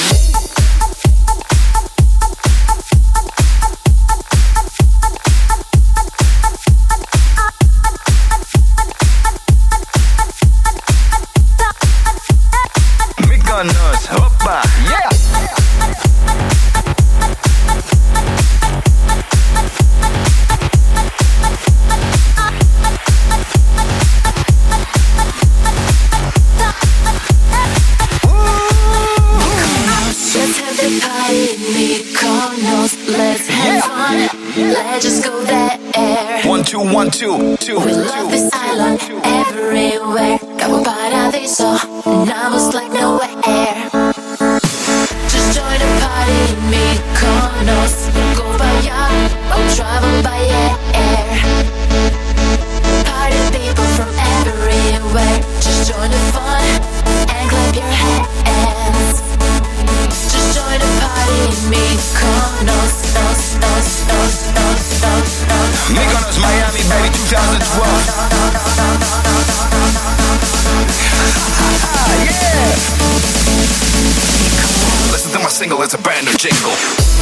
Mykonos, hoppa, yeah! Let's have the party in Mykonos. Let's have fun. Let's just go there. 1, 2, 1, 2, 2. We love this island everywhere. Cabo Paradiso, numbers like nowhere. Just join the party in Mykonos. Go by yacht or travel by air. Party people from everywhere. Just join the fun and clap your hands. Just join the party in Mykonos. Mykonos, Miami, baby, 2012. Yeah! Listen to my single, it's a brand new jingle.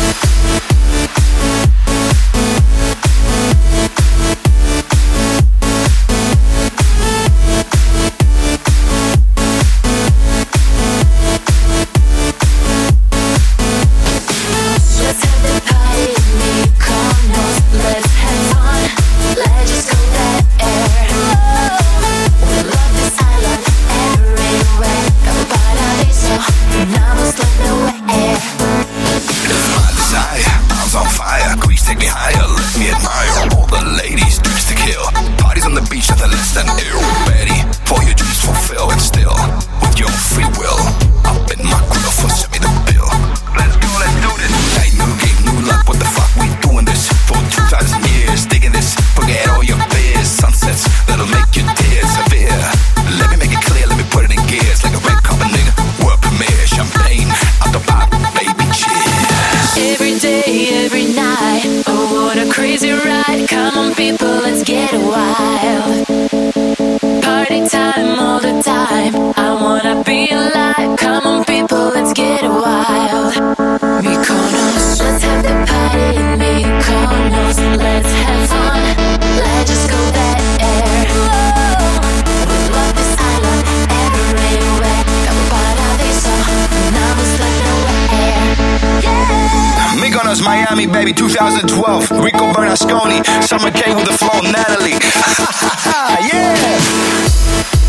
Miami, baby, 2012. Rico Bernasconi, Summer K with the flow, Natalie. Yeah!